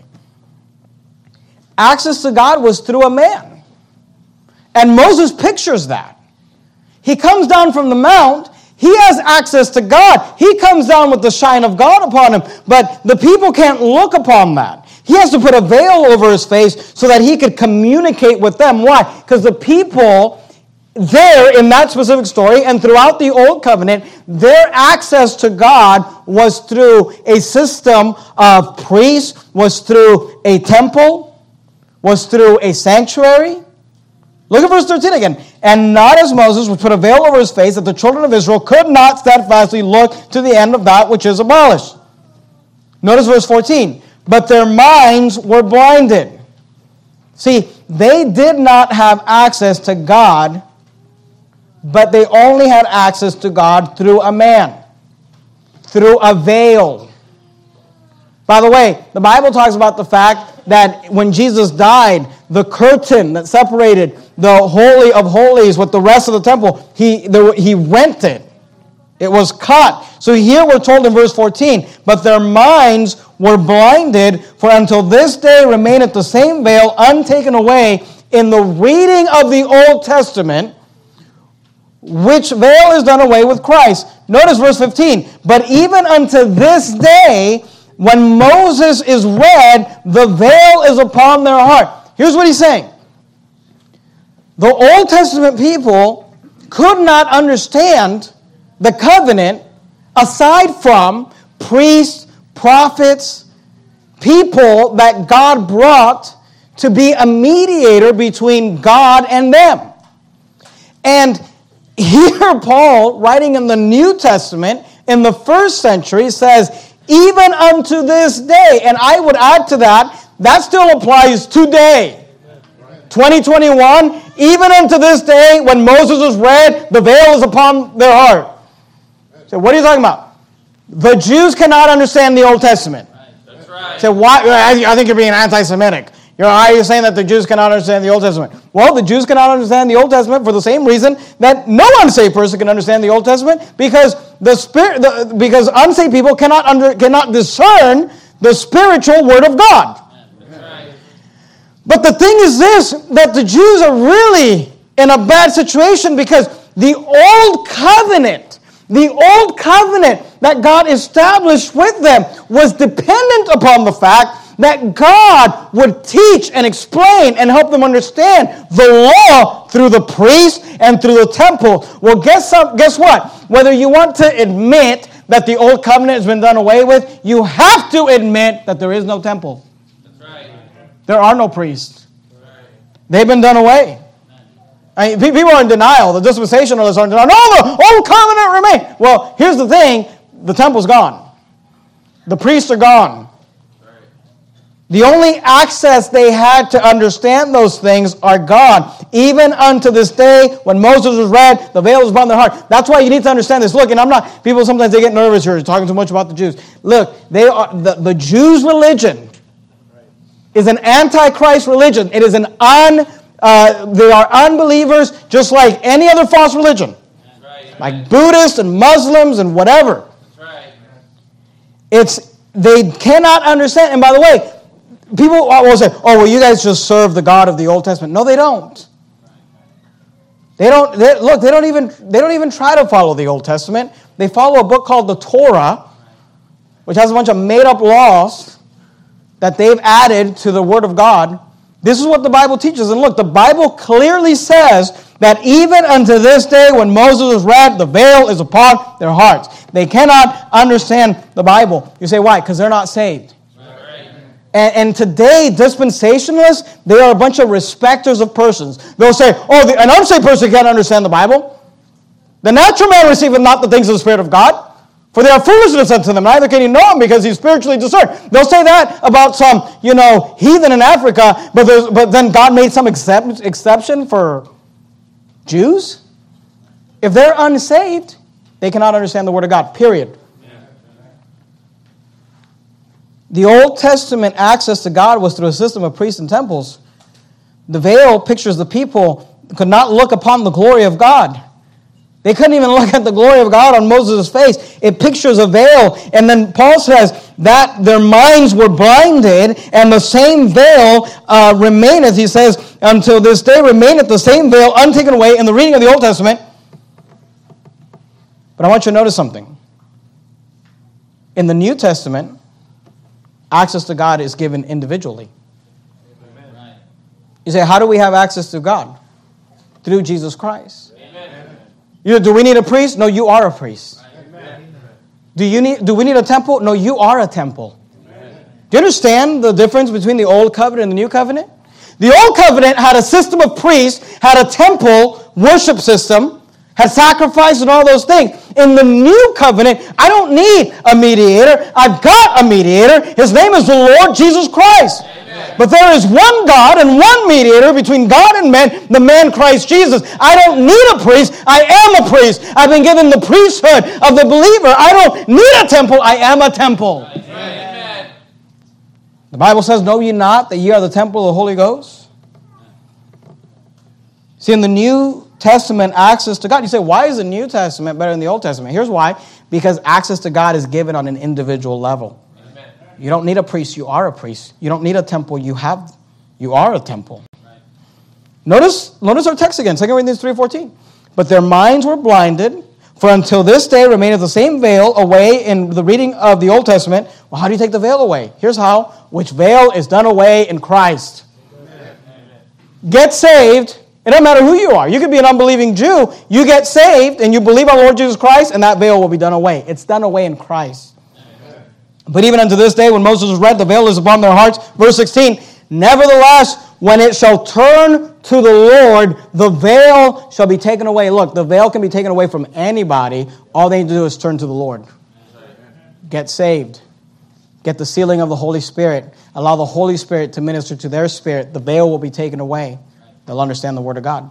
Access to God was through a man. And Moses pictures that. He comes down from the mount. He has access to God. He comes down with the shine of God upon him. But the people can't look upon that. He has to put a veil over his face so that he could communicate with them. Why? Because the people there in that specific story and throughout the Old Covenant, their access to God was through a system of priests, was through a temple, was through a sanctuary. Look at verse 13 again. And not as Moses, which put a veil over his face, that the children of Israel could not steadfastly look to the end of that which is abolished. Notice verse 14. But their minds were blinded. See, they did not have access to God, but they only had access to God through a man, through a veil. By the way, the Bible talks about the fact that when Jesus died, the curtain that separated the Holy of Holies with the rest of the temple, he rent it. It was cut. So here we're told in verse 14, but their minds were blinded, for until this day remaineth the same veil untaken away in the reading of the Old Testament, which veil is done away with Christ. Notice verse 15, but even unto this day, when Moses is read, the veil is upon their heart. Here's what he's saying. The Old Testament people could not understand the covenant aside from priests, prophets, people that God brought to be a mediator between God and them. And here Paul, writing in the New Testament, in the first century, says, even unto this day, and I would add to that, that still applies today. 2021, even unto this day, when Moses was read, the veil is upon their heart. So what are you talking about? The Jews cannot understand the Old Testament. That's right. So why? I think you're being anti-Semitic. Why are you saying that the Jews cannot understand the Old Testament? Well, the Jews cannot understand the Old Testament for the same reason that no unsaved person can understand the Old Testament, because because unsaved people cannot discern the spiritual word of God. That's right. But the thing is this, that the Jews are really in a bad situation because the Old Covenant that God established with them was dependent upon the fact that God would teach and explain and help them understand the law through the priest and through the temple. Well, guess what? Whether you want to admit that the Old Covenant has been done away with, you have to admit that there is no temple. That's right. There are no priests. Right. They've been done away. I mean, people are in denial. The dispensationalists are in denial. No, the Old Covenant remains. Well, here's the thing. The temple's gone. The priests are gone. The only access they had to understand those things are gone. Even unto this day, when Moses was read, the veil was upon their heart. That's why you need to understand this. Look, and people sometimes they get nervous here, talking too much about the Jews. Look, they are the Jews' religion is an antichrist religion. It is they are unbelievers just like any other false religion. Like Buddhists and Muslims and whatever. They cannot understand. And by the way, people will say, "Oh, well, you guys just serve the God of the Old Testament." No, they don't. They don't even try to follow the Old Testament. They follow a book called the Torah, which has a bunch of made-up laws that they've added to the Word of God. This is what the Bible teaches. And look, the Bible clearly says that even unto this day, when Moses was read, the veil is upon their hearts. They cannot understand the Bible. You say, why? Because they're not saved. And today, dispensationalists, they are a bunch of respecters of persons. They'll say, an unsaved person can't understand the Bible. The natural man receiveth not the things of the Spirit of God, For they are foolishness unto them, neither can he know him because he's spiritually discerned. They'll say that about some, heathen in Africa, but then God made some exception for Jews. If they're unsaved, they cannot understand the Word of God, period. The Old Testament access to God was through a system of priests and temples. The veil pictures the people could not look upon the glory of God. They couldn't even look at the glory of God on Moses' face. It pictures a veil. And then Paul says that their minds were blinded, and the same veil remaineth, he says, until this day remaineth the same veil untaken away in the reading of the Old Testament. But I want you to notice something. In the New Testament, access to God is given individually. Amen. You say, how do we have access to God? Through Jesus Christ. Do we need a priest? No, you are a priest. Amen. Do we need a temple? No, you are a temple. Amen. Do you understand the difference between the Old Covenant and the New Covenant? The Old Covenant had a system of priests, had a temple worship system, had sacrifice and all those things. In the New Covenant, I don't need a mediator. I've got a mediator. His name is the Lord Jesus Christ. But there is one God and one mediator between God and man, the man Christ Jesus. I don't need a priest. I am a priest. I've been given the priesthood of the believer. I don't need a temple. I am a temple. Amen. The Bible says, know ye not that ye are the temple of the Holy Ghost? See, in the New Testament, access to God. You say, why is the New Testament better than the Old Testament? Here's why. Because access to God is given on an individual level. You don't need a priest, you are a priest. You don't need a temple, you are a temple. Right. Notice our text again, 2 Corinthians 3:14. But their minds were blinded, for until this day remaineth the same veil away in the reading of the Old Testament. Well, how do you take the veil away? Here's how. Which veil is done away in Christ. Amen. Get saved. It doesn't matter who you are. You could be an unbelieving Jew. You get saved and you believe on Lord Jesus Christ, and that veil will be done away. It's done away in Christ. But even unto this day, when Moses was read, the veil is upon their hearts. Verse 16, nevertheless, when it shall turn to the Lord, the veil shall be taken away. Look, the veil can be taken away from anybody. All they need to do is turn to the Lord. Get saved. Get the sealing of the Holy Spirit. Allow the Holy Spirit to minister to their spirit. The veil will be taken away. They'll understand the Word of God.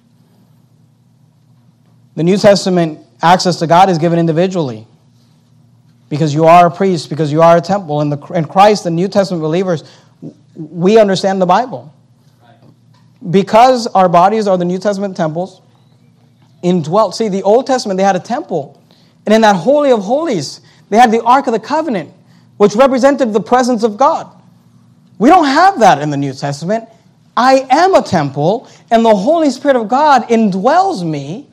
The New Testament access to God is given individually. Because you are a priest, because you are a temple. In Christ, the New Testament believers, we understand the Bible. Because our bodies are the New Testament temples, indwelt. See, the Old Testament, they had a temple. And in that Holy of Holies, they had the Ark of the Covenant, which represented the presence of God. We don't have that in the New Testament. I am a temple, and the Holy Spirit of God indwells me.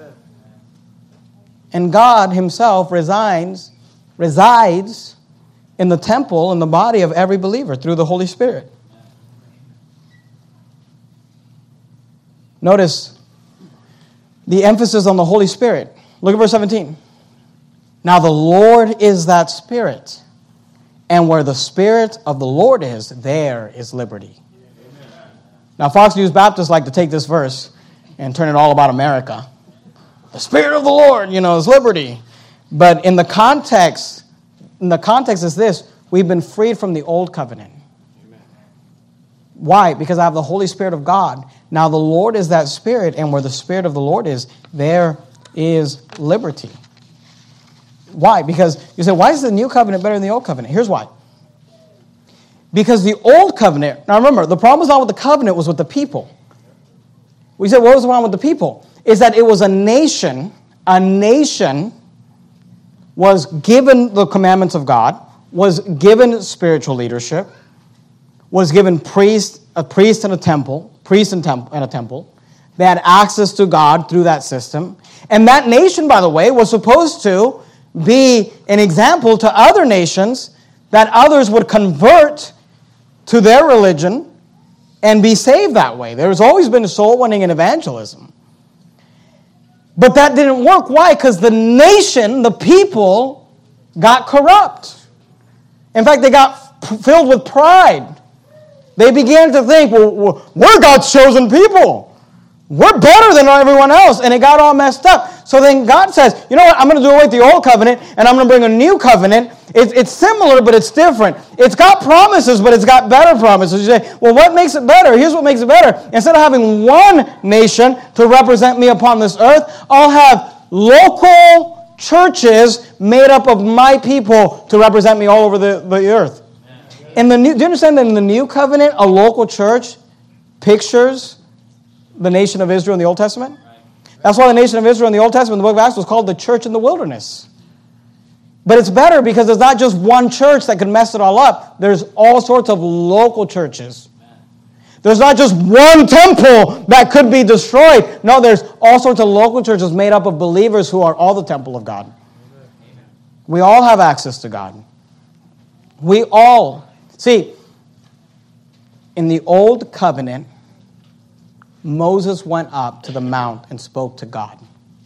And God himself resides in the temple, in the body of every believer through the Holy Spirit. Notice the emphasis on the Holy Spirit. Look at verse 17. Now the Lord is that Spirit, and where the Spirit of the Lord is, there is liberty. Amen. Now Fox News Baptists like to take this verse and turn it all about America. The Spirit of the Lord, is liberty. But in the context is this: we've been freed from the old covenant. Amen. Why? Because I have the Holy Spirit of God. Now the Lord is that Spirit, and where the Spirit of the Lord is, there is liberty. Why? Because you say, why is the new covenant better than the old covenant? Here's why. Because the old covenant, now remember, the problem was not with the covenant, it was with the people. We said, what was wrong with the people? Is that it was a nation was given the commandments of God, was given spiritual leadership, was given a priest and a temple. They had access to God through that system. And that nation, by the way, was supposed to be an example to other nations that others would convert to their religion and be saved that way. There's always been soul winning and evangelism. But that didn't work. Why? Because the nation, the people, got corrupt. In fact, they got filled with pride. They began to think, well, we're God's chosen people. We're better than everyone else, and it got all messed up. So then God says, you know what, I'm going to do away with the old covenant, and I'm going to bring a new covenant. It's similar, but it's different. It's got promises, but it's got better promises. You say, well, what makes it better? Here's what makes it better. Instead of having one nation to represent me upon this earth, I'll have local churches made up of my people to represent me all over the earth. Do you understand that in the new covenant, a local church pictures the nation of Israel in the Old Testament? That's why the nation of Israel in the Old Testament, in the book of Acts, was called the church in the wilderness. But it's better because there's not just one church that could mess it all up. There's all sorts of local churches. There's not just one temple that could be destroyed. No, there's all sorts of local churches made up of believers who are all the temple of God. We all have access to God. We all. See, in the old covenant, Moses went up to the mount and spoke to God.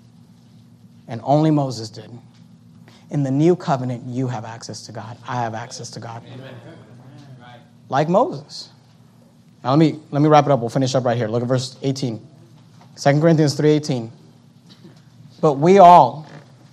And only Moses did. In the new covenant, you have access to God. I have access to God. Amen. Like Moses. Now let me wrap it up. We'll finish up right here. Look at verse 18. 2 Corinthians 3:18. But we all,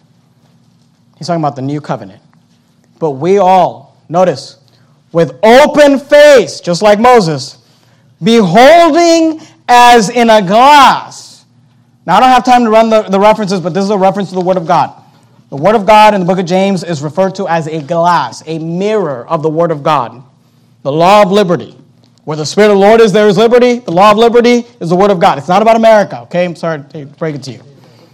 he's talking about the new covenant. But we all, notice, with open face, just like Moses, beholding as in a glass. Now I don't have time to run the references, but this is a reference to the Word of God. The Word of God in the book of James is referred to as a glass, a mirror of the Word of God. The law of liberty. Where the Spirit of the Lord is, there is liberty. The law of liberty is the Word of God. It's not about America, okay? I'm sorry to break it to you.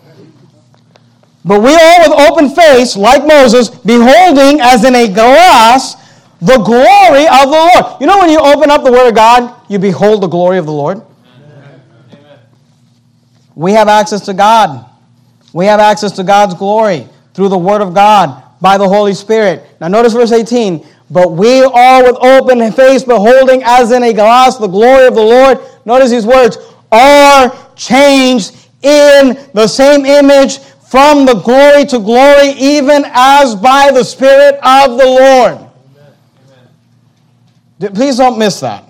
But we all with open face, like Moses, beholding as in a glass the glory of the Lord. You know when you open up the Word of God, you behold the glory of the Lord? Amen. We have access to God. We have access to God's glory through the Word of God by the Holy Spirit. Now notice verse 18. But we all with open face beholding as in a glass the glory of the Lord. Notice these words. Are changed in the same image from the glory to glory, even as by the Spirit of the Lord. Amen. Please don't miss that.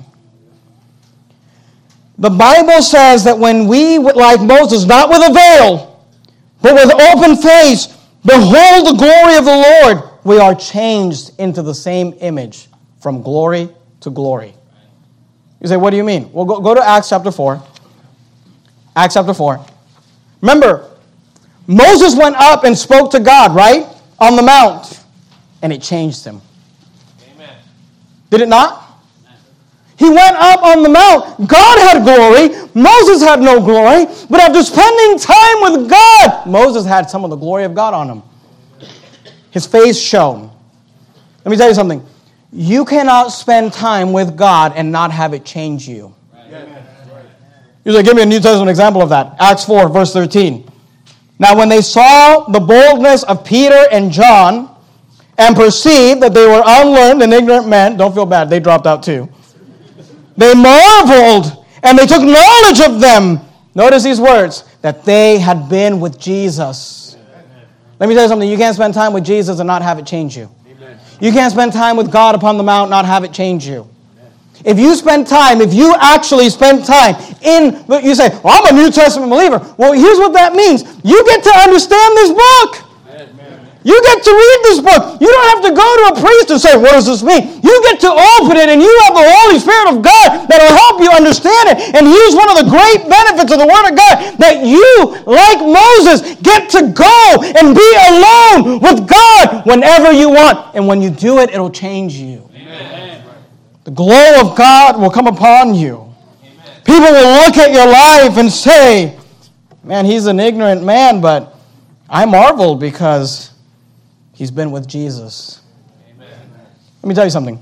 The Bible says that when we, like Moses, not with a veil, but with open face, behold the glory of the Lord, we are changed into the same image from glory to glory. You say, what do you mean? Well, go to Acts chapter 4. Acts chapter 4. Remember, Moses went up and spoke to God, right? On the mount. And it changed him. Amen. Did it not? He went up on the mount. God had glory. Moses had no glory. But after spending time with God, Moses had some of the glory of God on him. His face shone. Let me tell you something. You cannot spend time with God and not have it change you. You say, give me a New Testament example of that. Acts 4, verse 13. Now when they saw the boldness of Peter and John and perceived that they were unlearned and ignorant men, don't feel bad, they dropped out too. They marveled and they took knowledge of them. Notice these words, that they had been with Jesus. Let me tell you something. You can't spend time with Jesus and not have it change you. Amen. You can't spend time with God upon the mount and not have it change you. Amen. If you actually spend time you say, well, I'm a New Testament believer. Well, here's what that means. You get to understand this book. Amen. You get to read this book. You don't have to go to a priest and say, what does this mean? You get to open it and you have the Holy Spirit of God that will help you understand it. And here's one of the great benefits of the Word of God, that you, like Moses, get to go and be alone with God whenever you want. And when you do it, it'll change you. Amen. The glow of God will come upon you. Amen. People will look at your life and say, man, he's an ignorant man, but I marvel because he's been with Jesus. Amen. Let me tell you something.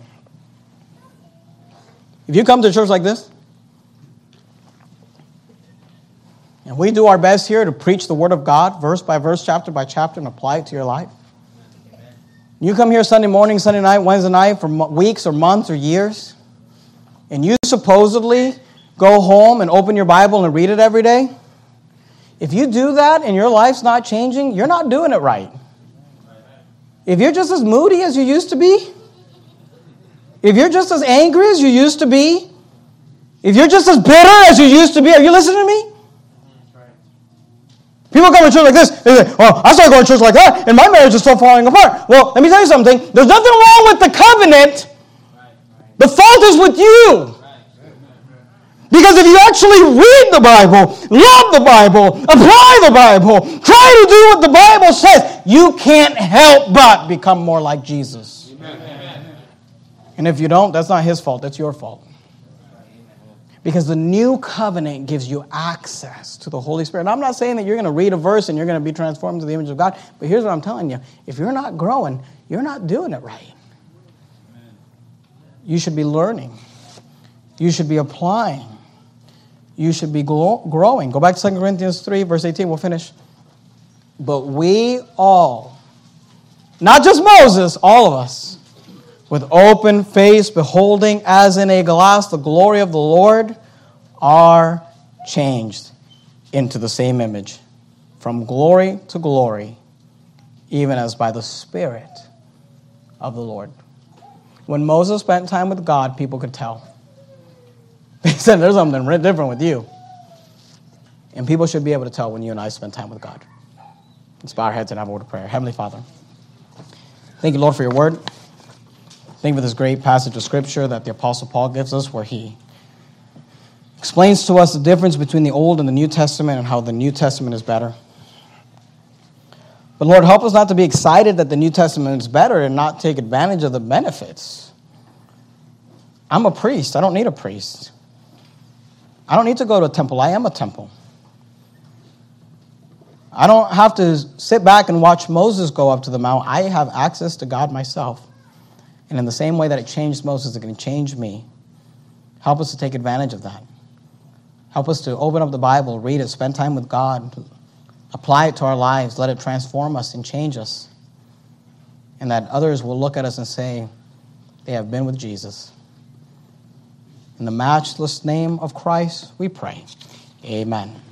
If you come to a church like this, and we do our best here to preach the Word of God, verse by verse, chapter by chapter, and apply it to your life. Amen. You come here Sunday morning, Sunday night, Wednesday night for weeks or months or years, and you supposedly go home and open your Bible and read it every day. If you do that and your life's not changing, you're not doing it right. If you're just as moody as you used to be, if you're just as angry as you used to be, if you're just as bitter as you used to be, are you listening to me? People come to church like this, they say, well, I started going to church like that, and my marriage is still falling apart. Well, let me tell you something. There's nothing wrong with the covenant. The fault is with you. Because if you actually read the Bible, love the Bible, apply the Bible, try to do what the Bible says, you can't help but become more like Jesus. Amen. And if you don't, that's not his fault, that's your fault. Because the new covenant gives you access to the Holy Spirit. And I'm not saying that you're going to read a verse and you're going to be transformed to the image of God, but here's what I'm telling you. If you're not growing, you're not doing it right. You should be learning. You should be applying. You should be growing. Go back to 2 Corinthians 3, verse 18. We'll finish. But we all, not just Moses, all of us, with open face, beholding as in a glass the glory of the Lord, are changed into the same image, from glory to glory, even as by the Spirit of the Lord. When Moses spent time with God, people could tell. They said, there's something different with you. And people should be able to tell when you and I spend time with God. Let's bow our heads and have a word of prayer. Heavenly Father, thank you, Lord, for your word. Thank you for this great passage of Scripture that the Apostle Paul gives us, where he explains to us the difference between the Old and the New Testament and how the New Testament is better. But Lord, help us not to be excited that the New Testament is better and not take advantage of the benefits. I'm a priest. I don't need a priest. I don't need to go to a temple. I am a temple. I don't have to sit back and watch Moses go up to the mount. I have access to God myself. And in the same way that it changed Moses, it can change me. Help us to take advantage of that. Help us to open up the Bible, read it, spend time with God, apply it to our lives, let it transform us and change us. And that others will look at us and say, they have been with Jesus. In the matchless name of Christ, we pray. Amen.